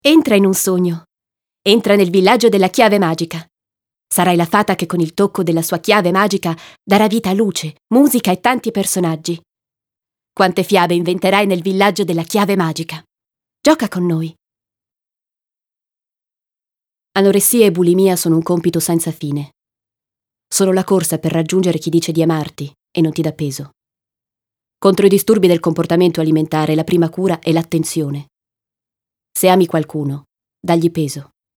Entra in un sogno. Entra nel villaggio della chiave magica. Sarai la fata che con il tocco della sua chiave magica darà vita a luce, musica e tanti personaggi. Quante fiabe inventerai nel villaggio della chiave magica. Gioca con noi. Anoressia e bulimia sono un compito senza fine. Sono la corsa per raggiungere chi dice di amarti e non ti dà peso. Contro i disturbi del comportamento alimentare la prima cura è l'attenzione. Se ami qualcuno, dagli peso.